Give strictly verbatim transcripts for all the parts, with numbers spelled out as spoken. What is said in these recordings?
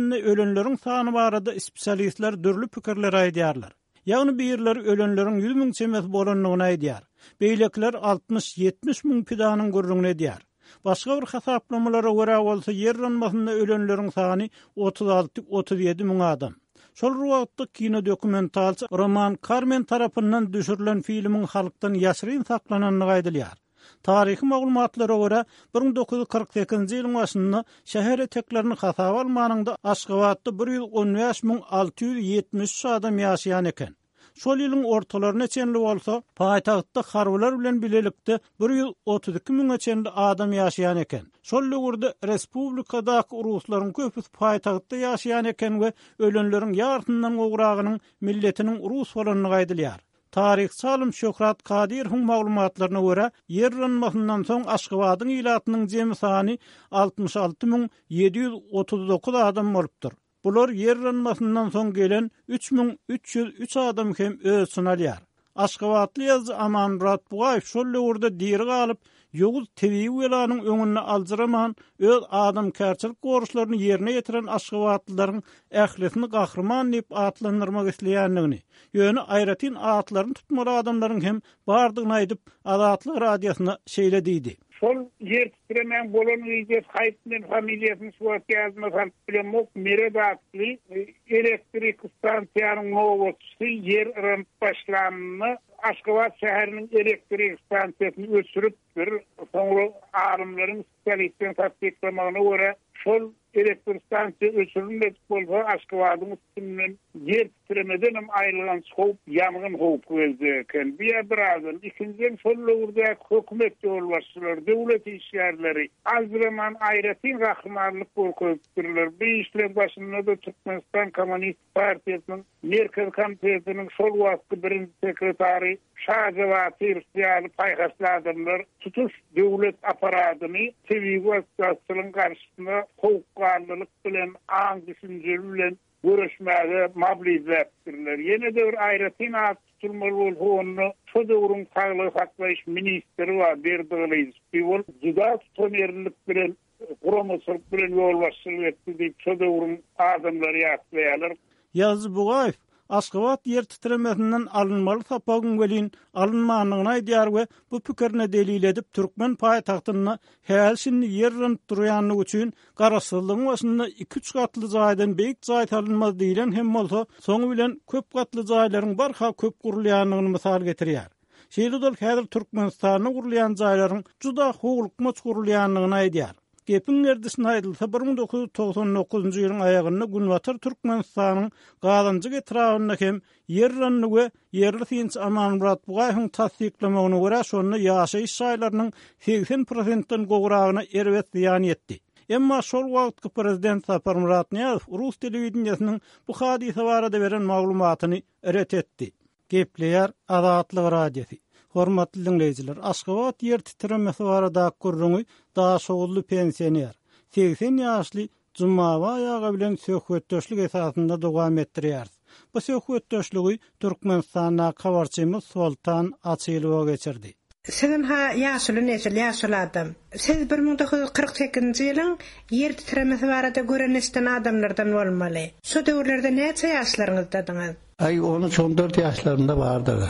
masalasyny ölenleriň sany barada spesialistler dürli pikirler aýdýarlar. Ýagny birleri ölenleriň yüz miň çemes bolanyny aýdýar. Beýlekler altmış ýetmiş miň pidanyň gurrunny edýär. Başga bir hasaplamalara görä bolsa yer ranmasynda ölenleriň sany otuz alty otuz ýedi miň adam. Şol wagtda kino dokumentalçy Roman Carmen tarapyndan düşürilen filmiň halkdan ýaşyryn saklananyny gaýdylýar. Tarihi maglumatlara görä bir miň dokuz yüz kırk sekizinji ýylyň başynda şäher eteklerini hasaba almanyňda Aşgabatda bir ýüz on beş miň alty ýüz ýetmiş üç adam ýaşaýan eken. Şol ýylyň ortalaryna çenli bolsa, paýtagtda harbylar bilen bilelikde bir ýüz otuz iki miň çenli adam ýaşaýan eken. Şol ýurda respublikadaky uruslaryň köpüsi paýtagtda ýaşaýan eken we ölenleriň ýartyndan gowragynyň milletiniň urus bolanyny gaýdylýar. Tarih salim Şöhrat Kadir'in maglumatlaryna görä, yer ranmasyndan soň Aşgabatyň ilatynyň jemi sany altmış alty miň ýedi ýüz otuz dokuz adam bolupdyr. Bular yer ranmasyndan soň gelen üç miň üç ýüz üç adam hem ölsün alýar. Aşgabatly ýazgy Aman Murat Bugaýew şol ýurda diri galyp, ýoguz tebii welanyň öňüne aldyraman, öz adam kärçilik goruşlaryny ýerine ýetiren Aşgabatlylaryň ählisini gahrman diýip atlandyrmak isleýändigini, ýöne aýratyn atlaryny tutmaly adamlaryň hem bardygyny aýdyp Azatlyk radiosyna şeýle diýdi. Şol yer titremen bolan ýygy haýtmyn familiýasyny suwat ýazmasan bilen mok meredatly elektrik stansiýanyň nowatçysy yer rant başlanmy Aşgabat şäheriniň elektrik stansiýasyny öçürüp bir soňra arymlaryň spesialistden tatbiklamagyna görä şol elektrik stansiýa öçürülmedi bolsa Aşgabatyň üstünden yer titremeden hem aýrylan şowp ýangyn howpy eken. Bir birazdan ikinjiden şol ýurda hökümet ýolbaşçylary, döwlet işgärleri azraman aýratyn gahrymanlyk bolupdyrlar. Bu işler başynda da Türkmenistan Komünist Partiýasynyň Merkez Komitetining şol wagtky birinji sekretary Şahjawat ýaly paýgasladyrlar tutuş döwlet aparatyny tebii wasatçylygyň garşysynda howpgarlylyk bilen aň düşünjeli bilen görüşmäge mobilizatdirler. Ýene de bir aýratyn at tutulmaly bolsa şu döwrüň saglyk saklaýyş ministri we Berdigliz bol juda tutanýarlyk bilen guramasylyk bilen ýolbaşçylyk etdi diýip şu döwrüň adamlary ýaklaýarlar. Ýazy Bugaýew Aşgabat yer titremesinden alınmaly sapagyn welin alınmanyny aýdýar we bu pikirine delil edip Türkmen paýtagtyna häzirni yer rant durýanlygy üçin garaşsyzlygyň başynda iki üç gatly jaýdan beýik jaý alınmaz diýilen hem bolsa soňu bilen köp gatly jaýlaryň barha köp gurulýanlygyny mysal getirýär. Şeýle-de häzir Türkmenistanyň gurulýan jaýlaryň juda howlukmaç gurulýanlygyny aýdýar. Gepin erdisine aýdylsa bir miň dokuz yüz togson dokuzunjy ýylyň aýagynda Günwatar Türkmenistanyň galanjyk etrawyna hem yer ranny we yerli tinç Aman Murat Bugaýewiň tasdiklamagyna görä şonu ýaşaýyş şaýlarynyň seksen prosentden gowragyna erwet ziýan etdi. Emma şol wagtky prezident Sapar Murat Niýazow Rus telewizionynyň bu hadise barada beren maglumatyny ret etdi. Gepleýär Azatlyk radiosy. Hormatly dinleyijiler, Aşgabat yer titremesi barada gurruny daha şogully pensioner, seksen ýaşly Jumawa ýaga bilen söhbetdeşlik esasynda dowam etdirýär. Bu söhbetdeşligi Türkmenistana kabarçymyz Sultan Açylow geçirdi. Sen ha ýaşly nesil ýaşly adam. Siz bir miň dokuz yüz kırk sekizinji ýylyň yer titremesi barada görenesden adamlardan bolmaly. Şu döwürlerde näçe ýaşlaryňyzda diňiz? Ay on üç on dört ýaşlarynda bardyr.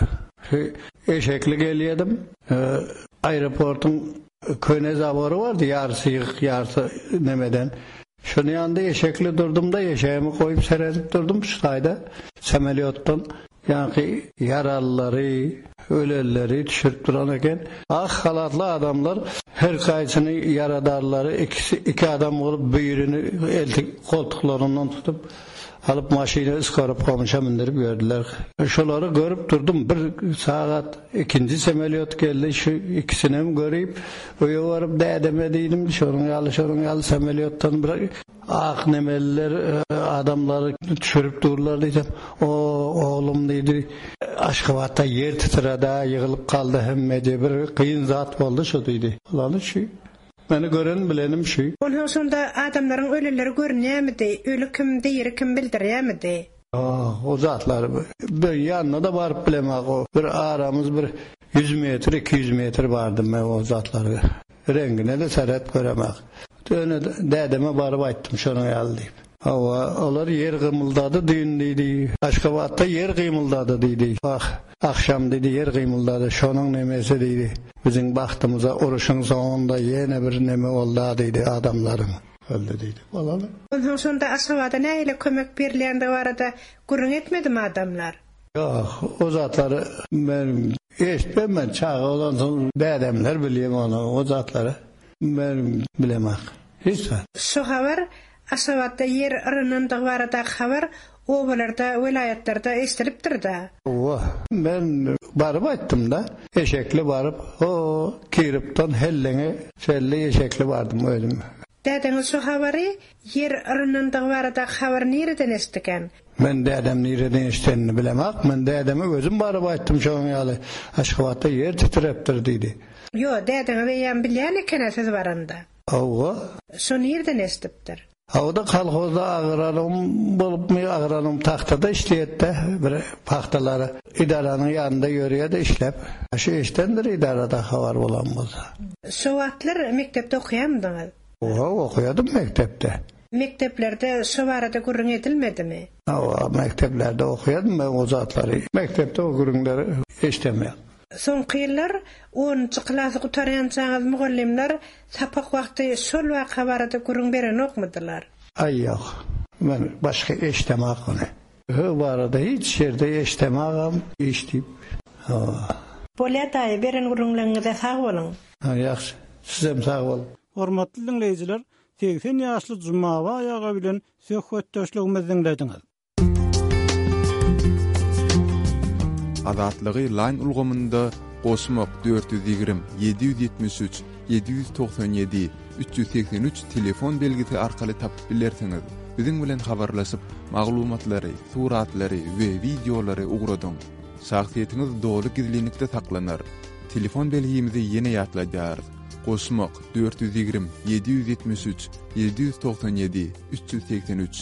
Eşekli gelýärdim. E, aeroportun köne zabory bardy, ýarysy ýyk, ýarysy nemeden. Şunu ýanda eşekli durdum da eşeğimi koyup seredip durdum şu sayda samolyotdan. Yani yaralları, öleleri düşürüp duran eken. Ah halatlı adamlar her kaysını yaradarları ikisi, iki adam olup büyürünü eltik koltuklarından tutup alıp maşini ıskarıp komşa bindirip gördüler. Şoları görüp durdum. Bir saat ikinci samolyot geldi. Şu ikisini mi göreyim? Öyle varıp değdemediydim. Şorun yalı şorun yalı samolyottan bırak. Ah nemeliler adamları düşürüp dururlar diyeceğim. O oğlum dedi. Aşgabatda yer titredi, yığılıp kaldı hemmece. Bir kıyın zat oldu şu dedi. Ulanı şu. Beni gören bilenim şu. Ondan sonra adamların ölüleri görünýärmidi? Ölü kimdi, yeri kim bildirýärmidi? Ah, o zatlar ben yanına da varıp bilemek o. Bir aramız bir yüz metre, iki yüz metre vardım ben o zatları. Rengine de seret göremek. Döne dedeme barıp ayttım şunu yal deyip. Hava olar yer gymyldadı düýündiýdi. Aşgabatda yer gymyldadı diýdi. Ah, akşam dedi yer gymyldadı. Şonuň nemesi diýdi. Biziň bagtymyza uruşyň soňunda ýene bir neme boldy diýdi adamlaryň. Öldü diýdi. Balalar. Ondan sonra Aşgabata näile kömek berilende barada gurrun etmedimi adamlar? Yok, o zatlary men eşitmem, men çağı olan soň dädemler bilýän onu, o zatlary men bilemek. Hiç. Şu habar Aşgabatda yer ırynynda barada habar obalarda, vilayatlarda estiripdir da. Oh, men barıp aýtdym da, eşekli barıp, o kiripden hellenge, şelle eşekli bardım özüm. Dädeňiz şu habary yer ırynynda barada habar nereden esdiken? Men dädem nereden eşitdiňini bilemek, men dädeme özüm barıp aýtdym şoň ýaly. Aşgabatda yer titrepdir diýdi. Yo, dädeňiz beýan bilýän eken siz baranda. Owa. Şu nereden esdipdir? Hawda kolhozda agranom bolup mi agranom tahtada işleýetde bir paxtalary idaranyň ýanynda ýörýärdi işlep. Şu işdendir idarada habar bolan bolsa. Şu wagtlar mektepde okuýamdyňyz? Owa, okuýadym mektepde. Mekteplerde şu barada gurrun edilmedimi? Owa, mekteplerde okuýadym men o zatlary. Mektepde o gurrunlary eşdemeýär. Soňky ýyllar onunçy klasy gutarýançaňyz mugallimler sapak wagty şol waka barada gurrun beren okmadylar. Ay ýok. Men başga eşdemek ony. Bu barada hiç ýerde eşdemegem, eşdip. Ha. Bolýa beren gurrunlaryňyza sag bolun. Ha, ýaxşy. Sizem sag bolun. Hormatly dinleýijiler, seksen ýaşly Jumawa ýaga bilen söhbetdeşligimizi dinlediňiz. Azatlygy line ulgamynda Gosmok dört yüz ýigrim yedi yüz ýetmiş üç yedi yüz toksan ýedi üç yüz seksen üç telefon belgisi arkaly tapyp bilersiňiz. Biziň bilen habarlaşyp maglumatlary, suratlary we videolary ugradyň. Şahsiýetiniz dogry gizlilikde saklanar. Telefon belgimizi ýene ýatlaýar. Gosmok dört yüz ýigrim yedi yüz ýetmiş üç yedi yüz toksan ýedi üç yüz seksen üç.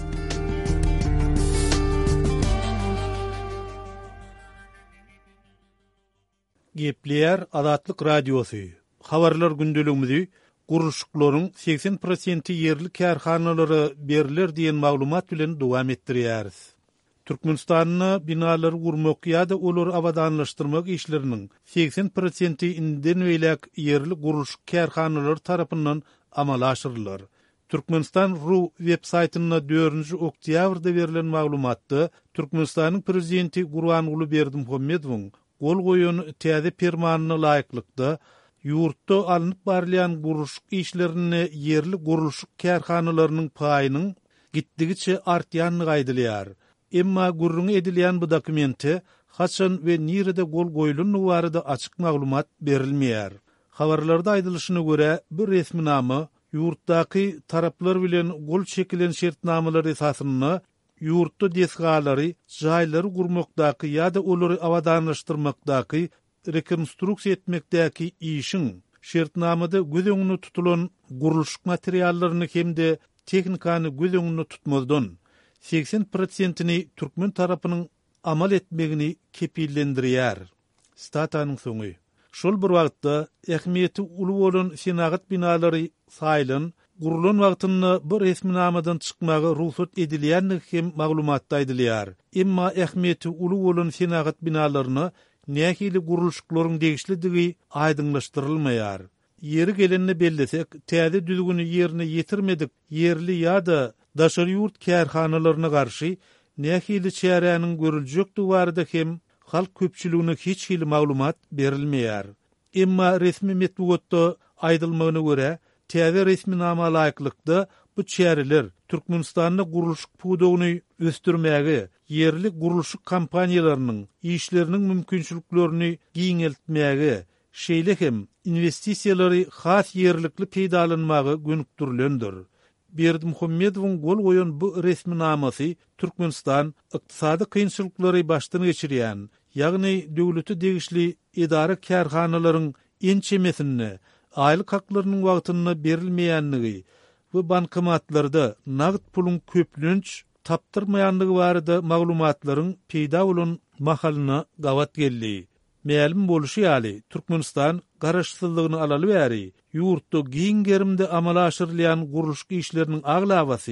Gepler Azatlyk Radiosu. Habarlar gündeligimizi guruşuklaryň seksen prosenti yerli kärhanalary beriler diýen maglumat bilen dowam etdirýäris. Türkmenistanyň binalary gurmak ýa-da olary abadanlaşdyrmak işleriniň seksen prosenti inden weýlek yerli guruşuk kärhanalary tarapyndan amala aşyrylar. Türkmenistan.ru web saytyna dördünji oktýabrda berilen maglumatda Türkmenistanyň prezidenti Gurbanuly Berdimuhammedowyň gol goýan täze permanyna laýyklykda ýurtda alınıp barlayan guruşuk işlerini yerli guruşuk kärhanalarynyň paýynyň gitdigiçe artýanyny gaýdylýar. Emma gurrun edilýän bu dokumenti haçan we nirede gol goýulany barada açyk maglumat berilmeýär. Habarlarda aýdylyşyna görä bir resminamy ýurtdaky taraplar bilen gol çekilen şertnamalary esasyny ýurtda desgalary, jaýlary gurmakdaky ýa-da olary abadanlaşdyrmakdaky, rekonstruksiýa etmekdäki işiň şertnamada göz öňüne tutulan gurulşuk materiallaryny hemde tehnikany göz öňüne tutmazdan seksen prosentini türkmen tarapynyň amal etmegini kepillendirýär. Statanyň soňy. Şol bir wagtda ähmiýeti uly bolan senagat binalary saýlan gurulan wagtynda bir resminamadan çykmagy ruhsat edilýänligi hem maglumatda aýdylýar. Emma ähmiýeti uly bolan senagat binalaryny nähili gurulşuklaryň degişlidigi aýdyňlaşdyrylmaýar. Yeri gelenini bellesek, täze düzgünü ýerine ýetirmedik, yerli ýa-da daşary ýurt kärhanalaryna garşy nähili çäräniň görüljekdi barada hem halk köpçüligine hiç hili maglumat berilmeýär. Emma resmi metbuatda aýdylmagyna görä, täze resminama laýyklykda bu çäreler Türkmenistanyň gurulşuk pudogyny östürmäge, yerli gurulşuk kampaniýalarynyň işleriniň mümkinçiliklerini giňeltmäge, şeýle hem investisiýalary has yerlikli peýdalanmagy gönükdirilendir. Berdimuhammedowyň gol goýan bu resminamasy Türkmenistan ykdysady kynçylyklary başdan geçirýän, ýagny döwleti degişli idara kärhanalaryň ençemesini, aýlyk haklarynyň wagtyny berilmeýänligi we bankomatlarda nagd pulun köplünç tapdyrmaýanlygy barada maglumatlaryň peýda bolan mahalyna gawat geldi. Mälim boluşy ýaly Türkmenistan garaşsyzlygyny alaly bäri ýurtda giň gerimde amala aşyrylýan gurulşuk işleriniň aglabasy,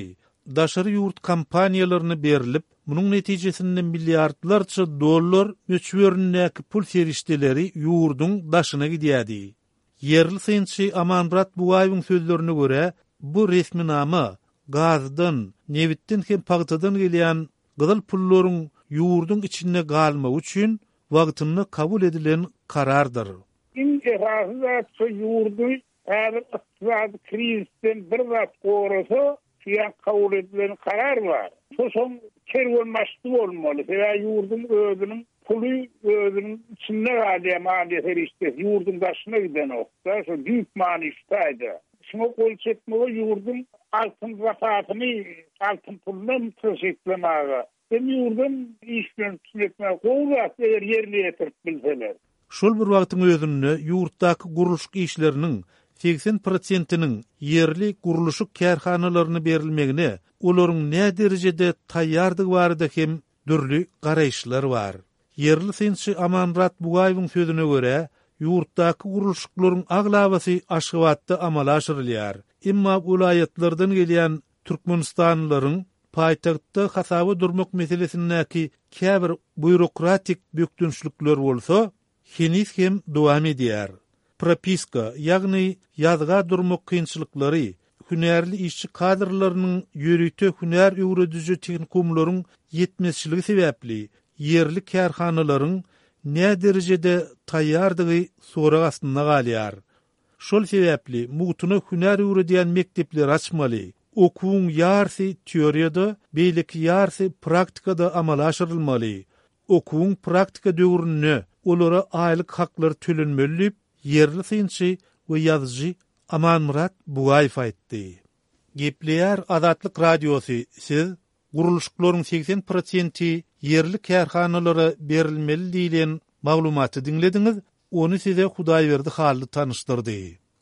daşary ýurt kampaniýalaryna berilip, munun netijesinde milliardlarça dollar möçberindäki pul ferişdeleri ýurdun daşyna gidýärdi. Yerli synçy Amanrat Bugaýewiň sözlerine göre bu resminama gazdan, nevitden hem pagtadan gelýän gyzyl pullaryň ýurdun içinde galma üçin wagtyny kabul edilen karardyr. İn esasında şu ýurdu häzir ykdysady krizisten bir zat gorasa, şuýa kabul edilen karar var. Şoşun kerwelmaşdy bolmaly. Şeýle ýurdun özüniň puly özüniň içinde galýan maliýet işte ýurdun daşyna giden okda, şu büyük manişdaýdy. Şunu golçetmeli ýurdun altyn rafatyny, altyn pulny teşeklemäge. Hem ýurdun işden tületmäge gowrak eger ýerine ýetirip bilseler. Şol bir wagtyň özünde ýurtdaky gurulşyk işleriniň seksen prosentiniň yerli gurulşyk kärhanalaryna berilmegine, olaryň näme derejede taýýardygy barada hem dürli garaýşlar bar. Yerli synçy Amanrat Bugaýewiň sözüne göre, ýurtdaky gurulşyklaryň aglabasy Aşgabatda amala aşyrylýar. Emma vilayetlerden gelýän türkmenistanlylaryň paýtagtda hasaba durmak meselesindäki käbir bürokratik bökdünçlikler bolsa, henis hem dowam edýär. Propiska, ýagny ýazga durmak kynçylyklary, hünärli işçi kadrlarynyň ýörüte hünär öwrediji teknikumlaryň ýetmezçiligi sebäpli yerli kärhanalaryň näme derejede taýýardygy sorag astynda galýar. Şol sebäpli mutuny hünär öwredýän mekdepler açmaly. Okuwuň ýarsy teoriýada, beýleki ýarsy praktikada amala aşyrylmaly. Okuwuň praktika döwrüne olara aýlyk haklary tölenmeli, yerli synçy we ýazyjy Amanrat Bugaýew aýtdy. Gepleýär Azatlyk radiosy, siz gurulşyklaryň seksen prosenti yerli kärhanalara berilmeli diýilen maglumaty dinlediňiz, onu size Hudaýberdi hally tanışdyrdy.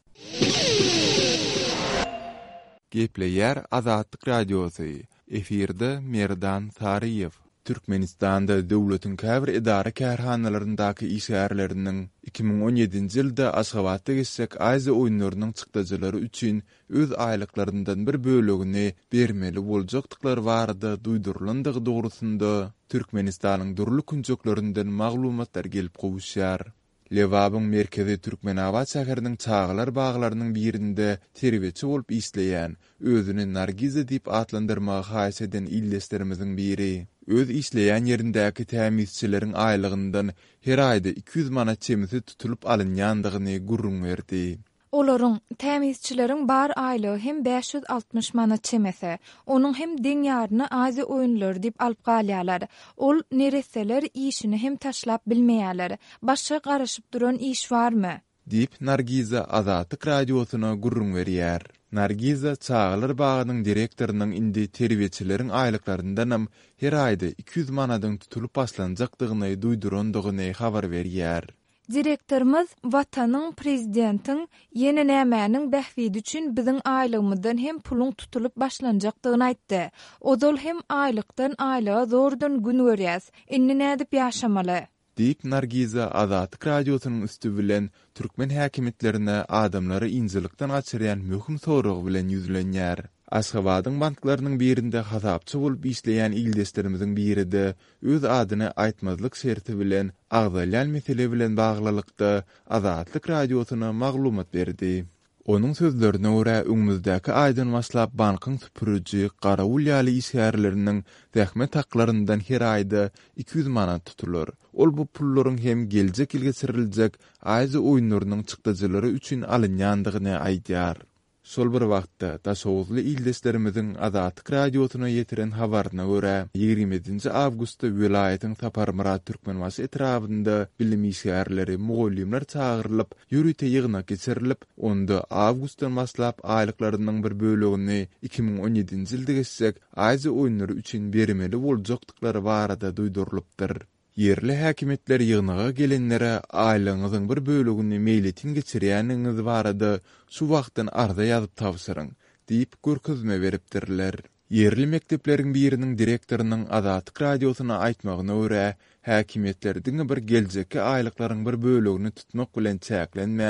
Gepleýär Azatlyk radiosy, efirde Merdan Sariýew. Türkmenistanda döwletiň käbir idara kärhanalaryndaky işgärleriniň iki ming on ýedinji ýylda Aşgabatda geçsek Aýza oýunlarynyň çykdyjylary üçin öz aýlyklaryndan bir bölegini bermeli boljakdyklary barada duýdurulandygy dogrusynda Türkmenistanyň durly künçeklerinden maglumatlar gelip gowuşýar. Lewabyň merkezi Türkmenabad şäheriniň çağlar baglarynyň birinde terbiýetçi bolup işleýän, özüni Nargiza diýip atlandyrmagy haýys eden illeslerimiziň biri. Öz işleýän ýerindäki tämizçileriň aýlygyndan her aýda iki yüz manat çemisi tutulup alynýandygyny gurrun berdi. Olaryň tämizçileriň bar aýlygy hem beş yüz altmış manat çemese, onuň hem deňýaryny Aýza oýunlary diýip alyp galýarlar. Ol nereseler işini hem taşlap bilmeýärler. Başga garaşyp duran iş barmy? Diýip Nargiza Azatlyk radiosyna gurrun berýär. Nargiza Çağlar bagynyň direktorynyň indi terbiýetçileriň aýlyklaryndan her aýda iki yüz manadyň tutulup başlanjakdygyny duýdurandygyny habar berýär. Direktorymyz watanyň prezidentiň ýene nämäniň bähwidi üçin biziň aýlygymyzdan hem puluň tutulup başlanjakdygyny aýtdy. Ozol hem aýlykdan aýlyga zordan gün görýäs. Inni nädip ýaşamaly? Diýip Nargiza Azatlyk radiosynyň üstü bilen türkmen häkimetlerine adamlary injilikden gaçyrýan möhüm sorag bilen ýüzlenýär. Aşgabatyň banklarynyň birinde hasapçy bolup işleýän ildeslerimiziň birinde öz adyny aýtmazlyk şerti bilen agzalýan mesele bilen baglylykda Azatlyk radiosyna maglumat berdi. Onuň sözlerine görä öňümüzdäki aýdan başlap bankyň süpürüji Garawulýaly işgärleriniň zähmet haklaryndan her aýda iki yüz manat tutulur. Ol bu pullaryň hem geljek ýyl geçiriljek Aýza oýunlarynyň çykdyjylary üçin alynýandygyny aýdýar. Şol bir wagtda taşowuzly ildeslerimiziň Azatlyk radiosyna ýetiren habaryna görä ýigrimedinji awgustda vilayatyň Saparmurat Türkmenbaşy etrafynda bilim işgärleri, mugallimler çağırılıp, ýürüte ýygyna geçirilip, onda awgustdan başlap aýlyklarynyň bir bölegini iki ming on ýedinji ýylda geçsek Aýza oýunlary üçin bermeli boljakdyklary barada duýdurulypdyr. Yerli häkimetler ýygynaga gelenlere aýlygyňyzyň bir bölegini meýletin geçirýäniňiz barada şu wagtdan arda ýazyp tapşyryň diýip görkezme beripdirler. Yerli mektepleriň biriniň direktorynyň Azatlyk radiosyna aýtmagyna görä, häkimetler diňe bir geljekki aýlyklaryň bir bölegini tutmak bilen çäklenmän,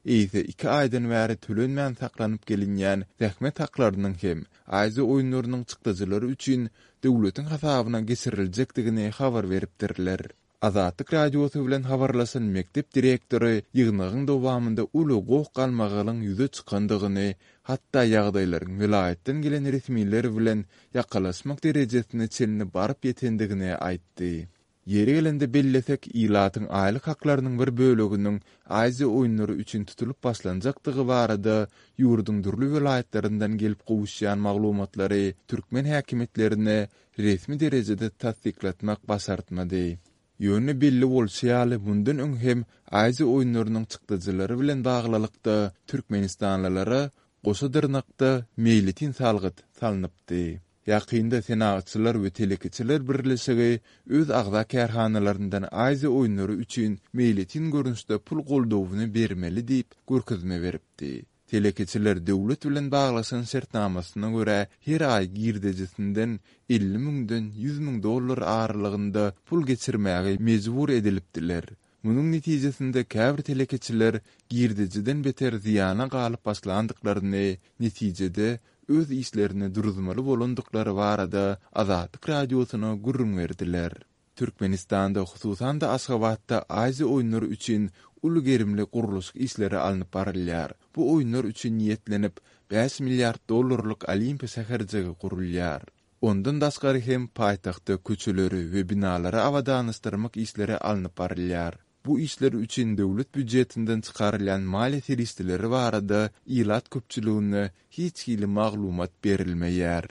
eýse iki aýdan bäri tölenmän saklanyp gelinýän zähmet haklarynyň hem aýzy oýunlarynyň çykdyjylary üçin döwletiň hasabyna geçiriljekdigini habar beripdirler. Azatlyk radiosu bilen habarlaşan mektep direktori ýygnagyň dowamında uly gowuk galmagalyň ýüze çykandygyny, hatda ýagdaýlaryň vilayetden gelen resmiler bilen ýakalaşmak derejesine çelini baryp ýetendigini aýtdy. Yeri gelende bellesek ilatyň aýlyk haklarynyň bir böleginiň aýzy oýunlary üçin tutulup başlanjakdygy barada ýurdun durly vilayetlerinden gelip gowuşýan maglumatlary türkmen häkimetlerine resmi derejede tasdiklatmak basartmady. Ýöne belli bolsaýaly bundan öň hem aýzy oýunlarynyň çykdyjylary bilen baglylykda türkmenistanlylara goşa dyrnakda meýletin salgyt salnypdy. Ýakynda senagatçylar we telekiçiler birleşigi öz agza kärhanalaryndan aýzy oýunlary üçin meýletin görünüşde pul goldowyny bermeli diýip görkezme beripdi. Telekiçiler döwlet bilen baglaşan şertnamasyna görä her aý girdejisinden elli miňden ýüz miň dollar aralygynda pul geçirmäge mejbur edilipdiler. Munyň netijesinde käbir telekiçiler girdejiden beter ziýana galyp başlandyklaryny, netijede öz işlerini duruzmaly bolandyklary barada Azatlyk radiosyna gurrun berdiler. Türkmenistanda hususan da Aşgabatda aýzy oýunlary üçin uly gerimli guruluş işleri alınıp barylýar. Bu oýunlar üçin niýetlenip beş milliard dollarlyk olimpiya şäherjigi gurulýar. Ondan daşgary hem paýtagtda köçeleri we binalary awadanystyrmak işleri alınıp barylýar. Bu işler üçin döwlet büdjetinden çykarylan maliýet serişleri barada ilat köpçüligine hiç hili maglumat berilmeýär.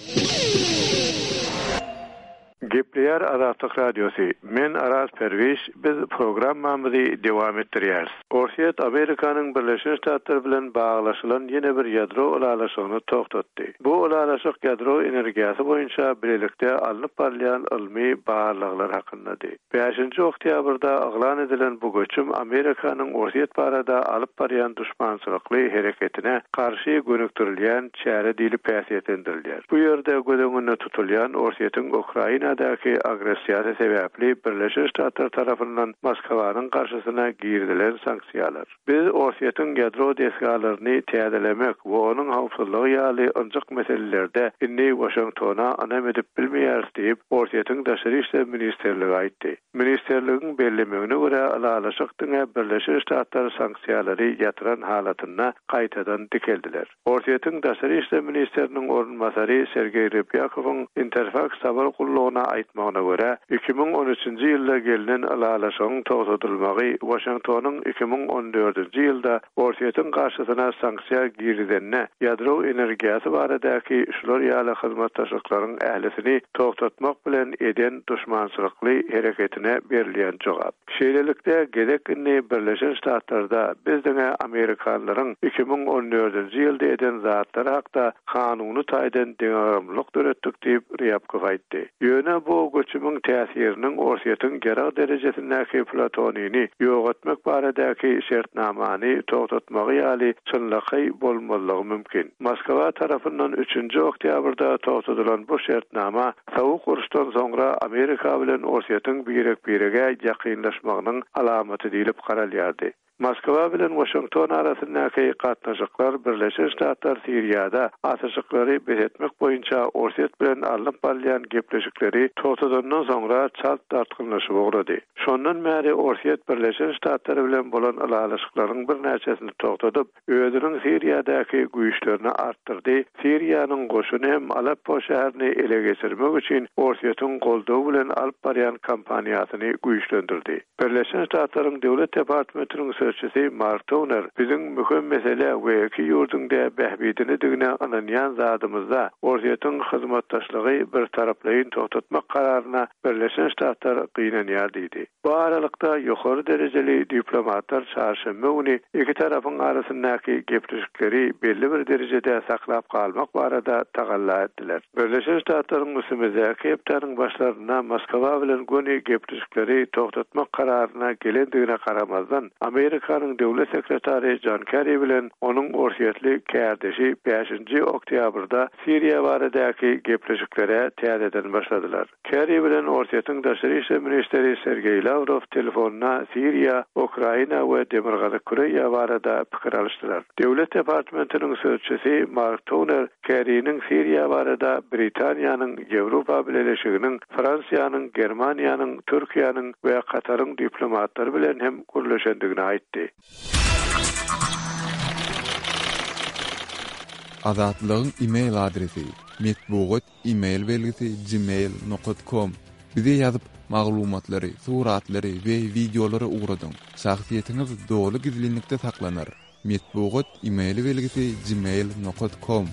Gepleyer Azatlyk radiosu. Men Aras Perviş, biz programmamyzy dewam etdirýäris. Orsiýet Amerikanyň Birleşik Ştatlar bilen baglaşylan ýene bir ýadro ulalaşygyny toktatdy. Bu ulalaşyk ýadro energiýasy boýunça birlikde alınıp barýan ilmi baarlyklar hakyndadyr. beşinji oktýabrda aglan edilen bu göçüm Amerikanyň Orsiýet barada alyp barýan düşmançylykly hereketine karşy gönükdirilýän çäre diýilip päsýetlendirilýär. Bu ýerde gödöňünde tutulýan Orsiýetiň Ukraina Daki agresiýasy sebäpli Birleşik Ştatlar tarapyndan Moskwanyň garşysyna girdilen sanksiýalar. Biz Orsiýetiň ýadro desgalaryny täzelemek we onuň hawpsuzlygy ýaly ynjyk meselelerde inni Washingtona anam edip bilmeýäris diýip Orsiýetiň daşary işler ministerligi aýtdy. Ministerligiň bellemegine görä alalaşykdyňa Birleşik Ştatlar sanksiýalary ýatyran halatyna gaýtadan dikeldiler. Orsiýetiň daşary işler ministeriniň ornmasary Sergey Repyakowyň Interfax habar gullugyna aýtmagyna görä iki miň on üçinji ýylda gelinen alalaşygyň togsadylmagy Washingtonyň iki miň on dördünji ýylda Orsiýetiň garşysyna sanksiýa girdiğine ýadro energiýasy baradaky şular ýaly hyzmatdaşlyklaryň ählisini togtatmak bilen eden düşmançylykly hereketine berilýän jogap. Şeýlelikde gedekini Birleşik Ştatlarda bizdiňe Amerikanlaryň iki miň on dördünji ýylda eden zatlar hakda kanuny taýdan deňamlyk döretdik diýip Ryabkow aýtdy. Ýöne bu göçümiň täsiriniň Orsiýetiň gerek derejesindäki platonini ýogatmak baradaky şertnamany togtatmagy ýaly çynlaky bolmalygy mümkin. Moskwa tarapyndan üçinji oktýabrda togtadylan bu şertnama sowuk uruşdan soňra Amerika bilen Orsiýetiň birek-birege ýakynlaşmagynyň alamaty diýilip garalýardy. Moskwa bilen Washington arasyndaky gatnaşyklar Birleşik Ştatlar Siriýada atyşyklary beretmek boýunça Orsiýet bilen alyp barýan gepleşikleri togtadandan soňra çalt dartgynlaşyp ugrady. Şondan bäri Orsiýet Birleşik Ştatlar bilen bolan alalaşyklaryň bir näçesini togtadyp, özüniň Siriýadaky güýçlerini artdyrdy. Siriýanyň goşuny hem Aleppo şäherini ele geçirmek üçin Orsiýetiň goldawy bilen alyp barýan kampaniýasyny güýçlendirdi. Birleşik Ştatlaryň döwlet departamentiniň sözçüsi Mark Towner bizim mühim mesele we iki ýurdun da behbidini digine ananýan zadymyzda Orsiýetiň hyzmatdaşlygy bir taraplyň togtatmak kararyna Birleşik Ştatlar gynanýar diýdi. Bu aralykda ýokary derejeli diplomatlar çarşamba güni iki tarapyň arasyndaky gepleşikleri belli bir derejede saklap galmak barada tagalla etdiler. Birleşik Ştatlaryň müsümezäki hepdeniň başlaryna Moskwa bilen göni gepleşikleri togtatmak kararyna gelendigine karamazdan Amerika Amerikanyň döwlet sekretary John Kerry bilen onuň orsiýetli kärdeşi beşinji oktýabrda Siriýa baradaky gepleşiklere täzeden başladylar. Kerry bilen orsiýetyň daşary işler ministeri Sergey Lavrov telefonuna Siriýa, Ukraina we Demirgazyk Koreýa barada pikir alýşdylar. Döwlet departamentiniň sözçüsi Mark Toner Kerry'niň Siriýa barada Britaniýanyň, Ýewropa bileşiginiň, Fransiýanyň, Germaniýanyň, Türkiýanyň we Kataryň diplomatlary bilen hem gurulşandygyny aýtdy. Azatlygyň e-mail adresi metbugat e-mail belgisi gmail nokta com. Bize ýazyp maglumatlary, suratlary we videolary ugradyň. Şahsiýetiňiz dogry gizlilikde saklanar. Metbugat e-mail belgisi gmail nokta com.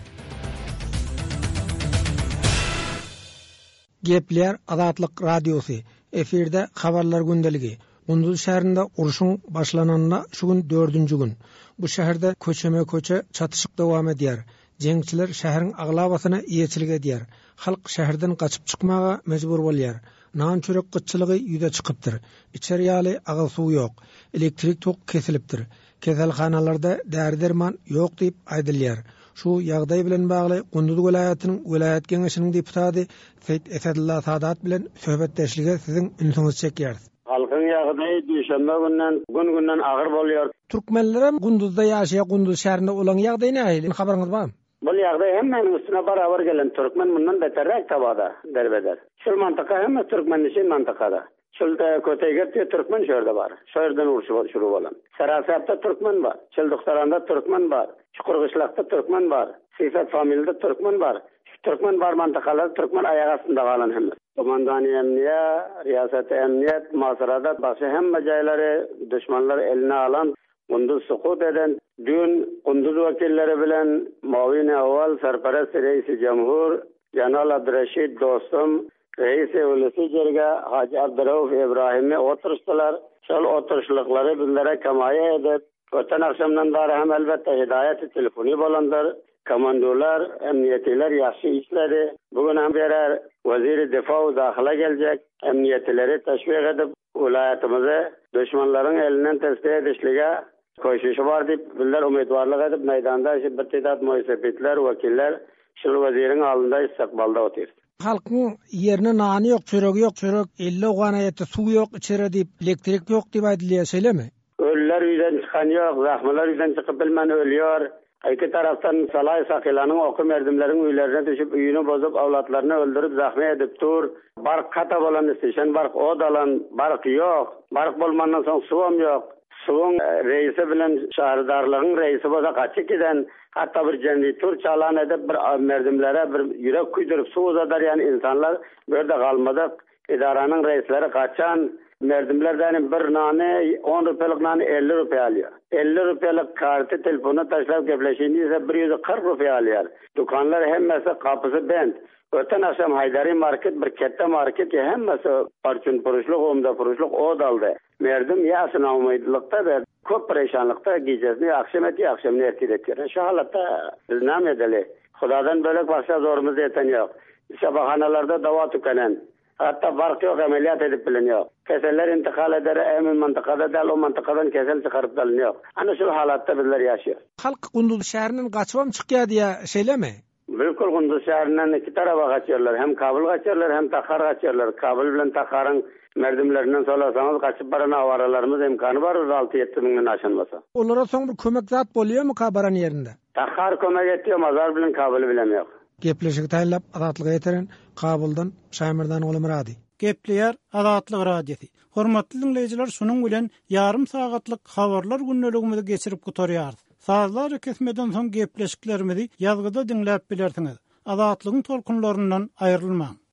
Gepler Azatlyk radiosu efirde habarlar gündeligi. Gunduz şäherinde uruşun başlananyna şu gün dördünji gün. Bu şäherde köçeme köçe çatışyk dowam edýär. Jeňçiler şäheriň aglabasyna ýeçilik edýär. Halk şäherden gaçyp çykmaga mejbur bolýar. Nan çörek gıççylygy ýüze çykypdyr. İçeri ýaly agyl suw ýok. Elektrik tok kesilipdir. Keselhanalarda däri-derman ýok diýip aýdylýar. Şu ýagdaý bilen bagly Gunduz welaýatynyň welaýat geňeşiniň deputaty Seyit Esadullah Sadat bilen söhbetdeşlige siziň ünsiňiz çekýär. Halkyň ýagdaýy düşenme günden gün-günden agyr bolýar. Türkmenler Gunduzda ýaşaýan Gunduz şäherinde olan ýagdaý näme? Habaryňyz barmy? Bu ýagdaý hemmeň üstüne barabar gelen türkmen mundan beterrek tabada derbeder. Şol mantaka hemme türkmenişin mantakada. Şolda Köteýgertde türkmen şeýerde bar. Şeýerden uruşy şuru bolan. Sarasatda türkmen bar. Çyldyksaranda türkmen bar. Çukurgyşlakda türkmen bar. Sifat familde türkmen bar. Türkmen bar mantakalar türkmen aýagy astynda galan hemme. Komandany emniýe, riýasat emniýet masarada başy hemme jaýlary düşmanlar eline alan Gunduz sukut eden dün Gunduz wakilleri bilen Mawin awal sarparast reisi jamhur Janal Abdurreşid dostum reisi ulisi jerge Hacı Abdurrauf Ibrahim'i oturuşdylar. Şol oturuşlyklary bizlere kamaýa edip öten akşamdan bari hem elbette hidayet telefoni bolanlar. Komandolar, emniyetler yaxşı işleri. Bugün hem birer Waziri Difa we Dahyla geljek. Emniyetleri teşvik edip vilayetimizi düşmanların elinden teslim edişlige koşuşu var dip bizler umidwarlyk edip meydanda bir tedat muýsepetler, wakiller şol wazirin alynda istikbalda otyr. Halkyň ýerine nany ýok, çöregi ýok, çörek elli ganaýatda suw ýok, içeri dip elektrik ýok diýip aýdylýar, şeýlemi? Ölüler ýüzden çykan ýok, zahmalar ýüzden çykyp bilmän ölýär. İki taraftan salay sakilanyň oky merdimleriň üýlerine düşüp üýüni bozup awlatlaryny öldürüp zahmy edip dur. Bark kata bolan isleşen bark odalan bark ýok. Bark bolmandan soň suwam ýok. Suwun reisi bilen şahardarlygyň reisi boza gaçyk eden hatta bir jenerator çalan edip bir merdimlere bir ýürek kuýdurup suw uzadar ýani insanlar berde galmadyk. İdaranyň reisleri gaçan merdimlerden bir nane on rupiýalyk nane elli rupiýa alýar. elli rupiýalyk karty telefona taşlap gepleşýände ise bir ýüz kırk rupiýa alýar. Dukanlar hemmesi kapysy bend. Öten akşam Haydari market bir kette market hemmesi parçın puruşluk, omda puruşluk o daldı. Merdim ýasyna umydlykda ve köp pereşanlykda gecesini akşam etdi, akşam ertir etdi. Şu halatda biz näme edeli? Hudadan bölek başga zorumuz ýeten ýok. Şabahanalarda dawa tükenen. Hatta bark ýok, ameliyat edip bilen ýok. Keseller intikal eder, emin mantakada dal o mantakadan kesel çykaryp bilen ýok. Ana şu halatda bizler ýaşaýar. Halk Gunduz şäherinden gaçwam çykýar diýe şeýlemi? Bilkul Gunduz şäherinden iki tarafa gaçýarlar. Hem Kabul gaçýarlar, hem Takhar gaçýarlar. Kabul bilen Takharyň merdimlerinden solasaňyz gaçyp baran awaralarymyz imkany bar alty ýetti miňden aşanmasa. Olara soň bir kömek zat bolýarmy kabaran ýerinde? Takhar kömek etdi, mazar bilen Kabul bilen ýok. Gepleşik taýlap azatlyk ýeteren Kabuldan Şaýmyrdan oly Murady. Gepleýär Azatlyk radiosi. Hormatly dinleýijiler, şunuň bilen ýarym sagatlyk habarlar günneligimizi geçirip gutarýar. Sazlar kesmeden soň gepleşiklerimizi ýazgyda dinläp bilersiňiz. Azatlygyň tolkunlaryndan aýrylmaň.